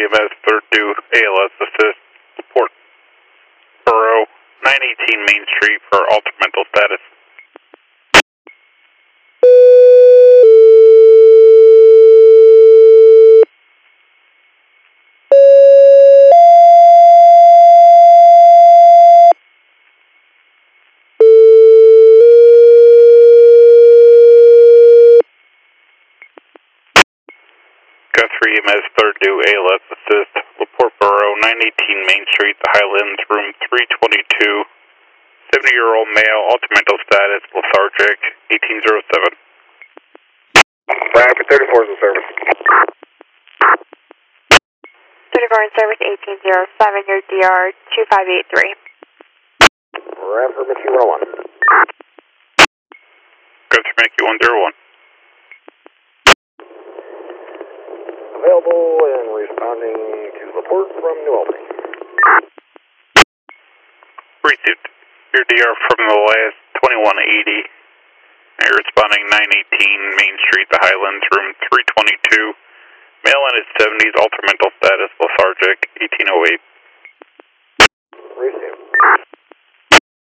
EMS, third due, ALS assist, support Borough, 918 Main Street for altered mental status. Guthrie EMS, third due, ALS assist, LaPorte Borough, 918 Main Street, the Highlands, room 322, 70-year-old male, altered mental status, lethargic, 1807. Rapid 34 is in service. 34 in service, 1807, your DR 2583. Rapid Mickey 101. Guthrie Mickey 101. Available and responding to report from New Albany. Received. Your DR from the last 2180. You're responding 918 Main Street, the Highlands, room 322. Male in his 70s, altered mental status, lethargic, 1808. Received.